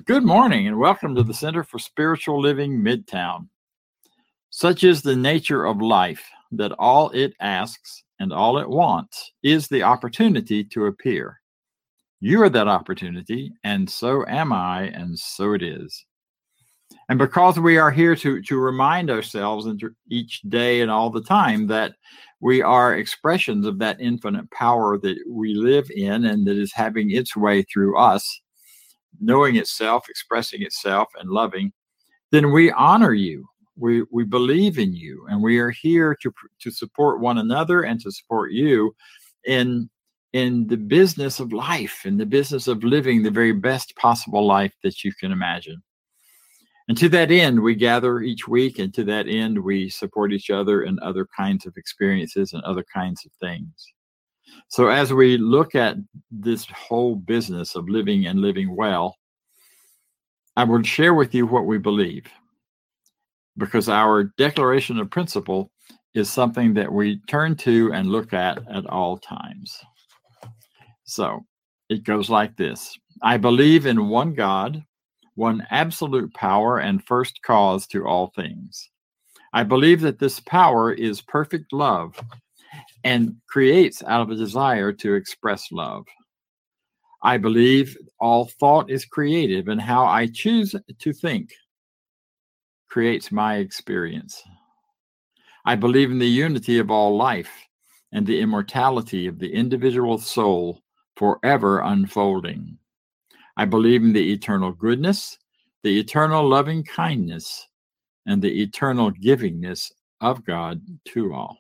Good morning and welcome to the Center for Spiritual Living Midtown. Such is the nature of life that all it asks and all it wants is the opportunity to appear. You are that opportunity, and so am I, and so it is. And because we are here to remind ourselves each day and all the time that we are expressions of that infinite power that we live in and that is having its way through us, knowing itself, expressing itself, and loving, then we honor you. We believe in you, and we are here to support one another and to support you in the business of life, in the business of living the very best possible life that you can imagine. And to that end, we gather each week, and to that end, we support each other in other kinds of experiences and other kinds of things. So as we look at this whole business of living and living well, I will share with you what we believe, because our declaration of principle is something that we turn to and look at all times. So it goes like this. I believe in one God, one absolute power and first cause to all things. I believe that this power is perfect love and creates out of a desire to express love. I believe all thought is creative, and how I choose to think creates my experience. I believe in the unity of all life and the immortality of the individual soul forever unfolding. I believe in the eternal goodness, the eternal loving kindness, and the eternal givingness of God to all.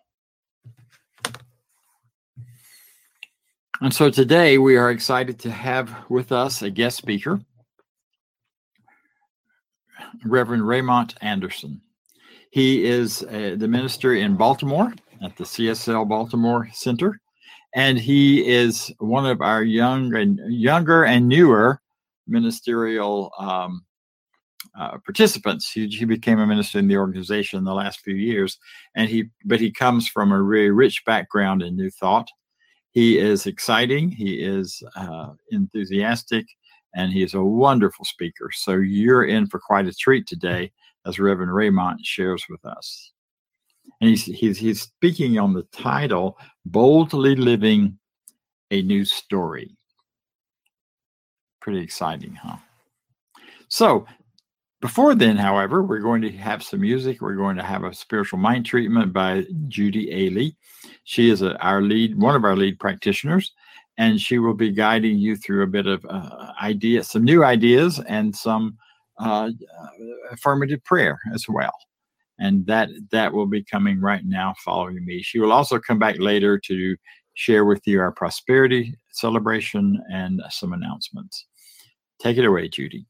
And so today we are excited to have with us a guest speaker, Reverend Raymont Anderson. He is the minister in Baltimore at the CSL Baltimore Center, and he is one of our younger and newer ministerial participants. He became a minister in the organization in the last few years, but he comes from a very rich background in New Thought. He is exciting, he is enthusiastic, and he is a wonderful speaker. So you're in for quite a treat today as Reverend Raymont shares with us. And he's speaking on the title, Boldly Living a New Story. Pretty exciting, huh? So before then, however, we're going to have some music. We're going to have a spiritual mind treatment by Judy Ailey. She is one of our lead practitioners, and she will be guiding you through a bit of some new ideas, and some affirmative prayer as well. And that will be coming right now following me. She will also come back later to share with you our prosperity celebration and some announcements. Take it away, Judy.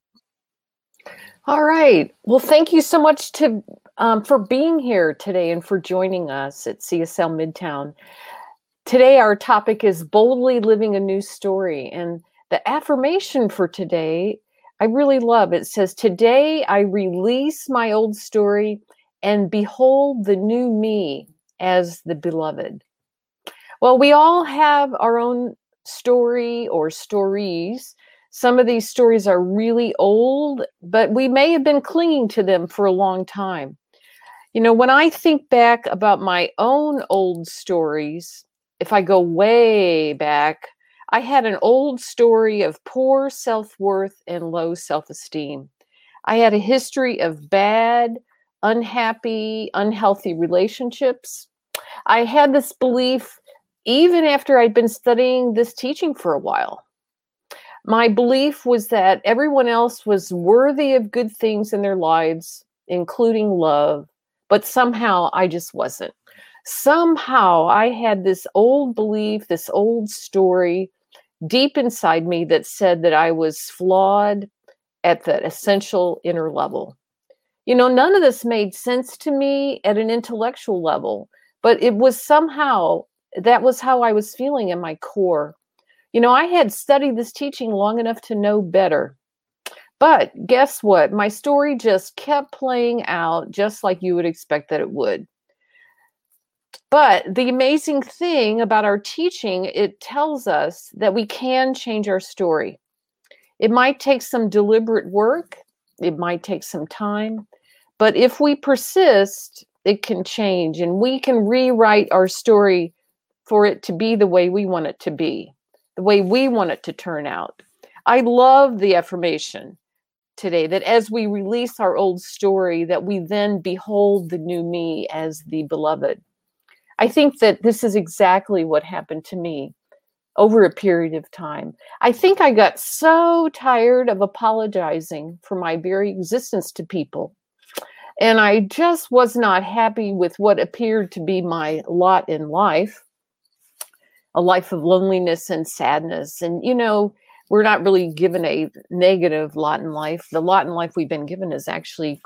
All right. Well, thank you so much for being here today and for joining us at CSL Midtown. Today, our topic is boldly living a new story. And the affirmation for today, I really love. It says, today I release my old story and behold the new me as the beloved. Well, we all have our own story or stories. Some of these stories are really old, but we may have been clinging to them for a long time. You know, when I think back about my own old stories, if I go way back, I had an old story of poor self-worth and low self-esteem. I had a history of bad, unhappy, unhealthy relationships. I had this belief even after I'd been studying this teaching for a while. My belief was that everyone else was worthy of good things in their lives, including love, but somehow I just wasn't. Somehow I had this old belief, this old story deep inside me that said that I was flawed at the essential inner level. You know, none of this made sense to me at an intellectual level, but it was somehow, that was how I was feeling in my core. You know, I had studied this teaching long enough to know better. But guess what? My story just kept playing out just like you would expect that it would. But the amazing thing about our teaching, it tells us that we can change our story. It might take some deliberate work. It might take some time. But if we persist, it can change, and we can rewrite our story for it to be the way we want it to be, the way we want it to turn out. I love the affirmation today that as we release our old story, that we then behold the new me as the beloved. I think that this is exactly what happened to me over a period of time. I think I got so tired of apologizing for my very existence to people. And I just was not happy with what appeared to be my lot in life, a life of loneliness and sadness. And, you know, we're not really given a negative lot in life. The lot in life we've been given is actually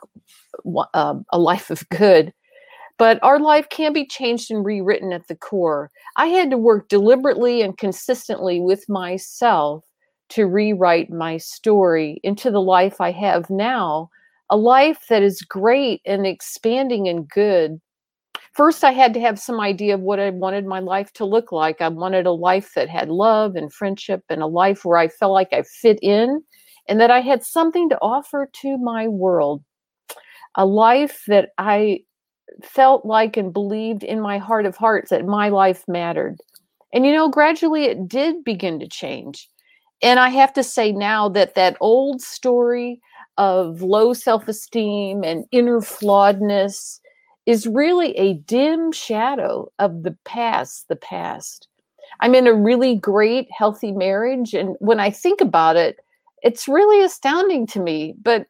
a life of good. But our life can be changed and rewritten at the core. I had to work deliberately and consistently with myself to rewrite my story into the life I have now, a life that is great and expanding and good. First, I had to have some idea of what I wanted my life to look like. I wanted a life that had love and friendship, and a life where I felt like I fit in and that I had something to offer to my world. A life that I felt like and believed in my heart of hearts that my life mattered. And, you know, gradually it did begin to change. And I have to say now that that old story of low self-esteem and inner flawedness is really a dim shadow of the past. I'm in a really great, healthy marriage. And when I think about it, it's really astounding to me. But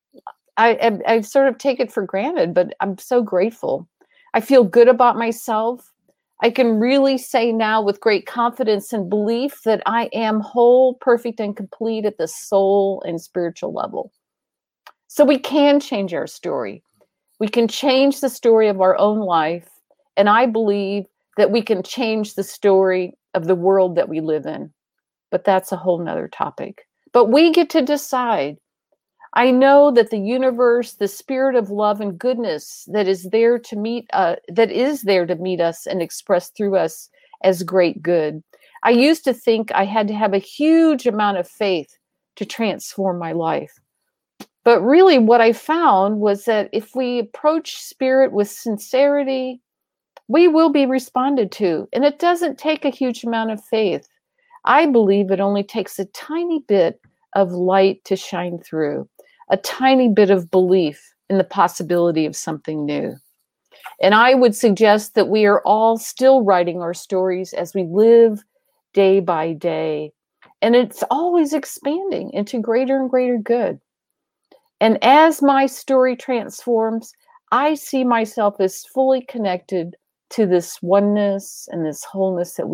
I sort of take it for granted, but I'm so grateful. I feel good about myself. I can really say now with great confidence and belief that I am whole, perfect, and complete at the soul and spiritual level. So we can change our story. We can change the story of our own life. And I believe that we can change the story of the world that we live in. But that's a whole nother topic. But we get to decide. I know that the universe, the spirit of love and goodness that is there to meet us and express through us as great good. I used to think I had to have a huge amount of faith to transform my life. But really what I found was that if we approach spirit with sincerity, we will be responded to. And it doesn't take a huge amount of faith. I believe it only takes a tiny bit of light to shine through. A tiny bit of belief in the possibility of something new. And I would suggest that we are all still writing our stories as we live day by day. And it's always expanding into greater and greater good. And as my story transforms, I see myself as fully connected to this oneness and this wholeness that we